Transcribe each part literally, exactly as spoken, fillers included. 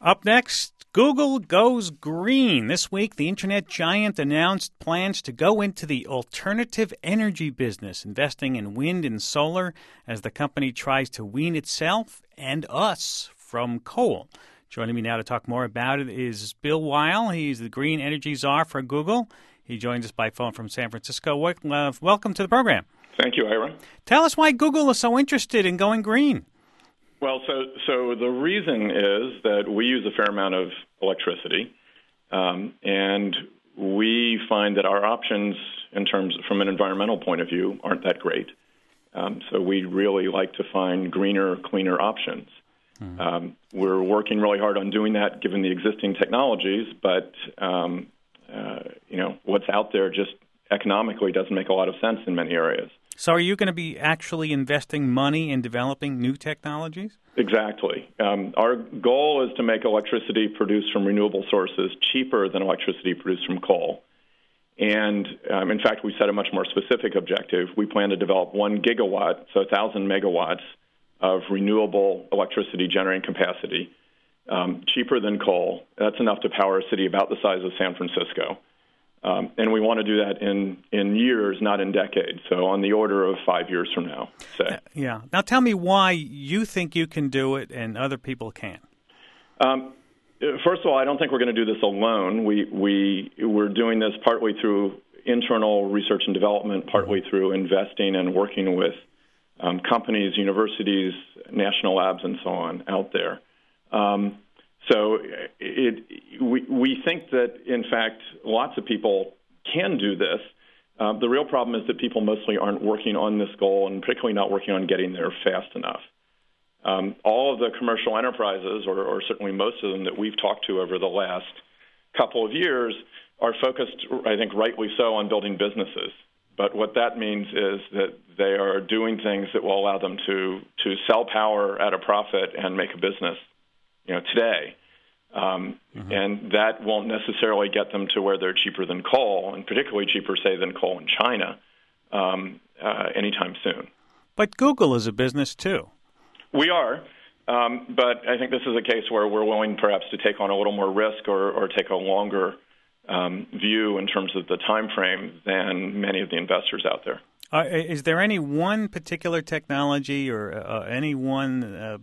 Up next, Google goes green. This week, the internet giant announced plans to go into the alternative energy business, investing in wind and solar as the company tries to wean itself and us from coal. Joining me now to talk more about it is Bill Weil. He's the green energy czar for Google. He joins us by phone from San Francisco. Welcome to the program. Thank you, Ira. Tell us why Google is so interested in going green. Well, so so the reason is that we use a fair amount of electricity, um, and we find that our options, in terms from an environmental point of view, aren't that great. Um, so we really like to find greener, cleaner options. Mm-hmm. Um, we're working really hard on doing that, given the existing technologies, but um, uh, you know what's out there just economically doesn't make a lot of sense in many areas. So are you going to be actually investing money in developing new technologies? Exactly. Um, our goal is to make electricity produced from renewable sources cheaper than electricity produced from coal. And, um, in fact, we set a much more specific objective. We plan to develop one gigawatt, so one thousand megawatts, of renewable electricity generating capacity, um, cheaper than coal. That's enough to power a city about the size of San Francisco. Um, and we want to do that in, in years, not in decades, so on the order of five years from now, say. Yeah. Now tell me why you think you can do it and other people can't. Um, first of all, I don't think we're going to do this alone. We, we, we're doing this partly through internal research and development, partly through investing and working with um, companies, universities, national labs, and so on out there. Um, So it, we, we think that, in fact, lots of people can do this. Uh, the real problem is that people mostly aren't working on this goal, and particularly not working on getting there fast enough. Um, all of the commercial enterprises, or, or certainly most of them that we've talked to over the last couple of years, are focused, I think rightly so, on building businesses. But what that means is that they are doing things that will allow them to, to sell power at a profit and make a business, you know, today. Um, mm-hmm. And that won't necessarily get them to where they're cheaper than coal, and particularly cheaper, say, than coal in China um, uh, anytime soon. But Google is a business, too. We are. Um, but I think this is a case where we're willing perhaps to take on a little more risk or, or take a longer um, view in terms of the time frame than many of the investors out there. Uh, is there any one particular technology or uh, any one uh,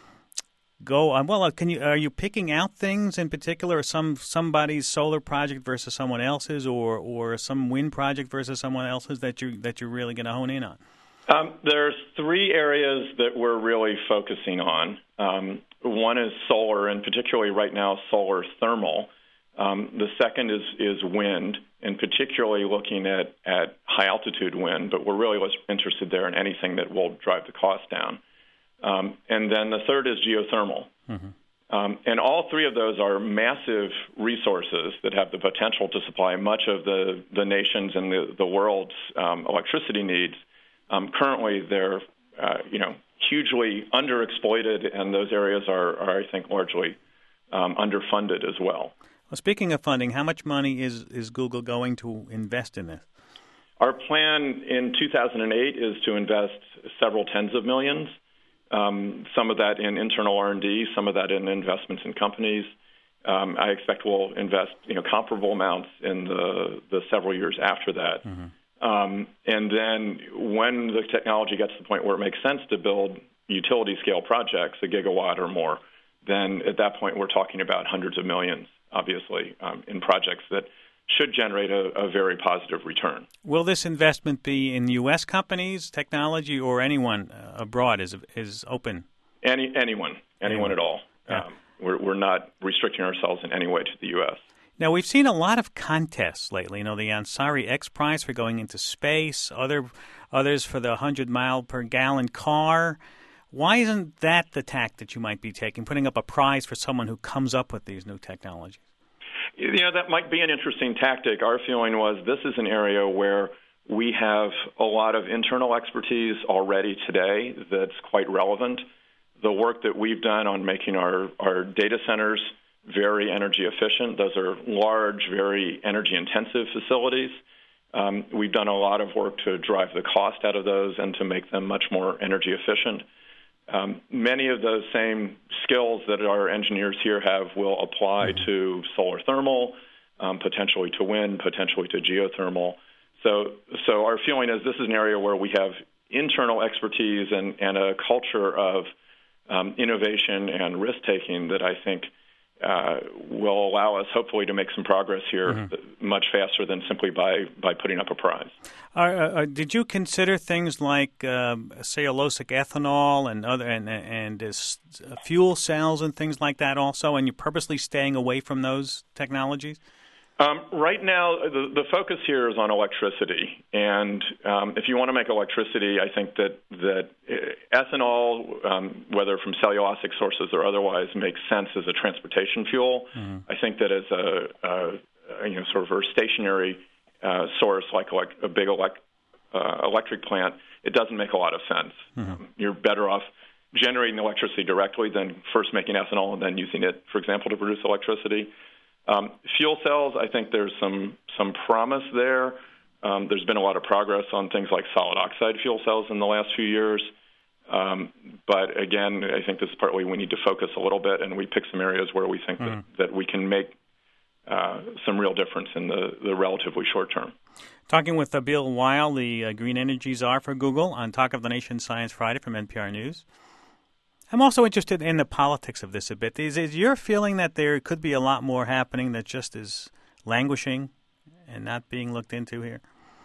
Go on. Well, can you are you picking out things in particular, some somebody's solar project versus someone else's, or or some wind project versus someone else's that you that you're really going to hone in on? Um, there's three areas that we're really focusing on. Um, one is solar, and particularly right now, solar thermal. Um, the second is is wind, and particularly looking at at high altitude wind. But we're really interested there in anything that will drive the cost down. Um, and then the third is geothermal. Mm-hmm. Um, and all three of those are massive resources that have the potential to supply much of the, the nation's and the, the world's um, electricity needs. Um, currently, they're uh, you know hugely underexploited, and those areas are, are I think, largely um, underfunded as well. Well, speaking of funding, how much money is, is Google going to invest in this? Our plan in two thousand eight is to invest several tens of millions. Um, some of that in internal R and D, some of that in investments in companies. Um, I expect we'll invest, you know, comparable amounts in the, the several years after that. Mm-hmm. Um, and then when the technology gets to the point where it makes sense to build utility-scale projects, a gigawatt or more, then at that point we're talking about hundreds of millions, obviously, um, in projects that should generate a, a very positive return. Will this investment be in U S companies, technology, or anyone uh, abroad is is open? Any anyone, anyone, anyone. at all. Yeah. Um, we're we're not restricting ourselves in any way to the U S. Now, we've seen a lot of contests lately. You know, the Ansari X Prize for going into space, other others for the one hundred mile per gallon car. Why isn't that the tack that you might be taking, putting up a prize for someone who comes up with these new technologies? You know, that might be an interesting tactic. Our feeling was this is an area where we have a lot of internal expertise already today that's quite relevant. The work that we've done on making our, our data centers very energy efficient, those are large, very energy-intensive facilities. Um, we've done a lot of work to drive the cost out of those and to make them much more energy efficient. um, many of those same skills that our engineers here have will apply mm-hmm. to solar thermal, um, potentially to wind, potentially to geothermal. So, so our feeling is this is an area where we have internal expertise and, and a culture of um, innovation and risk-taking that I think uh, will allow us, hopefully, to make some progress here mm-hmm. much faster than simply by, by putting up a prize. Uh, uh, did you consider things like um, cellulosic ethanol and other and and uh, fuel cells and things like that also, and you're purposely staying away from those technologies? Um, right now, the, the focus here is on electricity, and um, if you want to make electricity, I think that that ethanol, um, whether from cellulosic sources or otherwise, makes sense as a transportation fuel. Mm-hmm. I think that as a, a you know sort of a stationary uh, source like elect- a big elect- uh, electric plant, it doesn't make a lot of sense. Mm-hmm. Um, you're better off generating electricity directly than first making ethanol and then using it, for example, to produce electricity. Um, fuel cells, I think there's some some promise there. Um, there's been a lot of progress on things like solid oxide fuel cells in the last few years. Um, but again, I think this is partly we need to focus a little bit, and we pick some areas where we think mm-hmm. that, that we can make uh, some real difference in the, the relatively short term. Talking with uh, Bill Weil, the uh, Green Energy Czar for Google, on Talk of the Nation Science Friday from N P R News. I'm also interested in the politics of this a bit. Is, is your feeling that there could be a lot more happening that just is languishing and not being looked into here?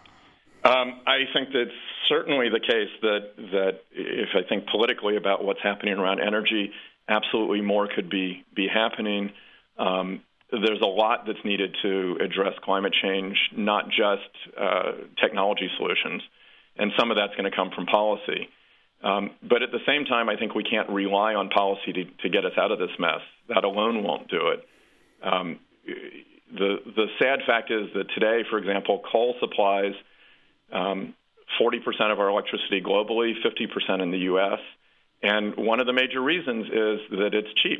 Um, I think that's certainly the case that, that if I think politically about what's happening around energy, absolutely more could be, be happening. Um, there's a lot that's needed to address climate change, not just uh, technology solutions, and some of that's going to come from policy. Um, but at the same time, I think we can't rely on policy to, to get us out of this mess. That alone won't do it. Um, the the sad fact is that today, for example, coal supplies um, forty percent of our electricity globally, fifty percent in the U S, and one of the major reasons is that it's cheap.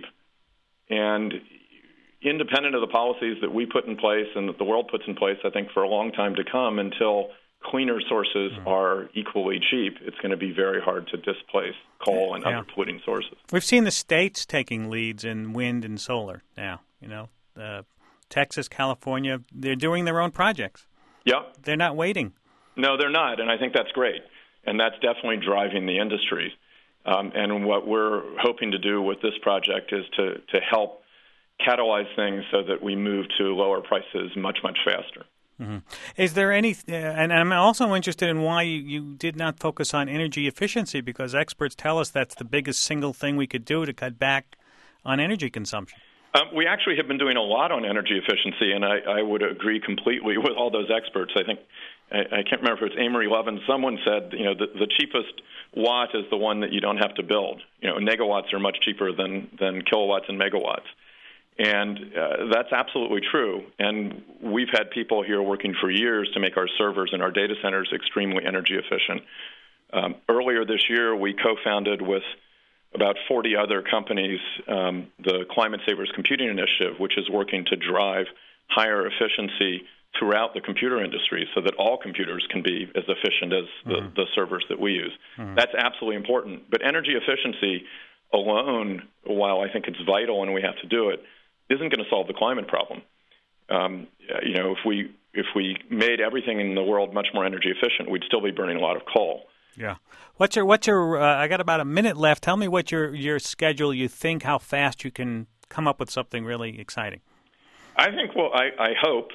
And independent of the policies that we put in place and that the world puts in place, I think for a long time to come, until cleaner sources are equally cheap, it's going to be very hard to displace coal and yeah. other polluting sources. We've seen the states taking leads in wind and solar now. You know, uh, Texas, California, they're doing their own projects. Yeah. They're not waiting. No, they're not, and I think that's great. And that's definitely driving the industry. Um, and what we're hoping to do with this project is to, to help catalyze things so that we move to lower prices much, much faster. Mm-hmm. Is there any, uh, and I'm also interested in why you, you did not focus on energy efficiency, because experts tell us that's the biggest single thing we could do to cut back on energy consumption. Um, we actually have been doing a lot on energy efficiency, and I, I would agree completely with all those experts. I think, I, I can't remember if it's Amory Lovins, someone said, you know, the, the cheapest watt is the one that you don't have to build. You know, megawatts are much cheaper than, than kilowatts and megawatts. And uh, that's absolutely true. And we've had people here working for years to make our servers and our data centers extremely energy efficient. Um, earlier this year, we co-founded with about forty other companies um, the Climate Savers Computing Initiative, which is working to drive higher efficiency throughout the computer industry so that all computers can be as efficient as the, mm-hmm. the servers that we use. Mm-hmm. That's absolutely important. But energy efficiency alone, while I think it's vital and we have to do it, isn't going to solve the climate problem. Um, you know, if we if we made everything in the world much more energy efficient, we'd still be burning a lot of coal. Yeah. What's your what's your? Uh, I got about a minute left. Tell me what your your schedule. You think how fast you can come up with something really exciting. I think. Well, I, I hope.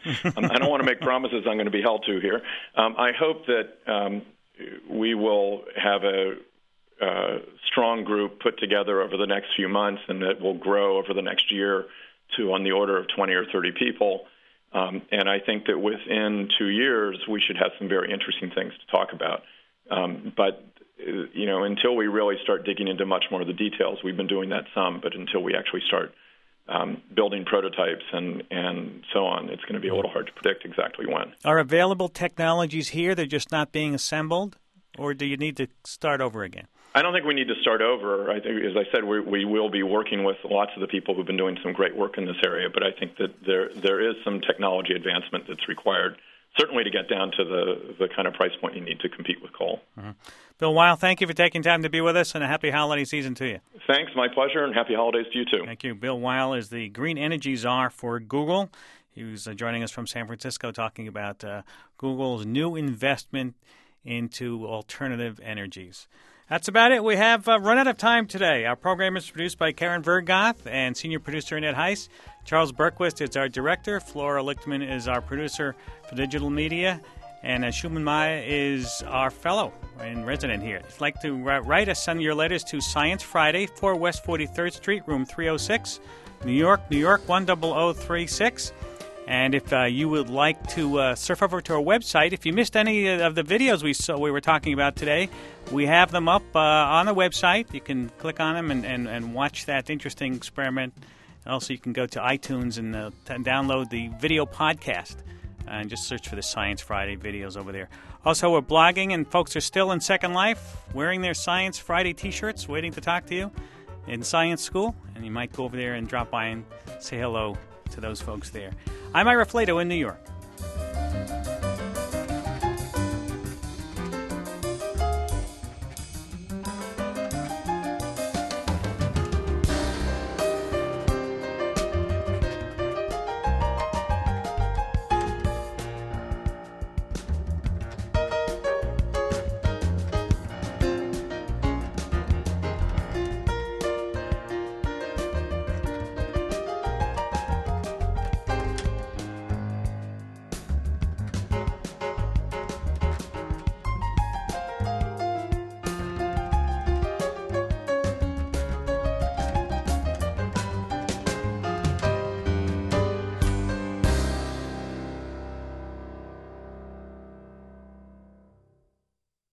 I don't want to make promises I'm going to be held to here. Um, I hope that um, we will have a Uh, strong group put together over the next few months, and that will grow over the next year to on the order of twenty or thirty people. Um, and I think that within two years, we should have some very interesting things to talk about. Um, but, you know, until we really start digging into much more of the details, we've been doing that some, but until we actually start um, building prototypes and, and so on, it's going to be a little hard to predict exactly when. Are available technologies here? They're just not being assembled? Or do you need to start over again? I don't think we need to start over. I think, as I said, we, we will be working with lots of the people who've been doing some great work in this area, but I think that there there is some technology advancement that's required, certainly to get down to the, the kind of price point you need to compete with coal. Mm-hmm. Bill Weil, thank you for taking time to be with us, and a happy holiday season to you. Thanks, my pleasure, and happy holidays to you too. Thank you. Bill Weil is the green energy czar for Google. He was uh, joining us from San Francisco talking about uh, Google's new investment into alternative energies. That's about it. We have uh, run out of time today. Our program is produced by Karen Vergoth and senior producer Annette Heiss. Charles Berquist is our director. Flora Lichtman is our producer for digital media. And uh, Shuman Maya is our fellow and resident here. If you'd like to write us, send your letters to Science Friday, four West forty-third Street, room three oh six, New York, New York, one zero zero three six. And if uh, you would like to uh, surf over to our website, if you missed any of the videos we saw we were talking about today, we have them up uh, on the website. You can click on them and, and, and watch that interesting experiment. Also, you can go to iTunes and uh, t- download the video podcast and just search for the Science Friday videos over there. Also, we're blogging, and folks are still in Second Life wearing their Science Friday T-shirts, waiting to talk to you in science school. And you might go over there and drop by and say hello to those folks there. I'm Ira Flato in New York.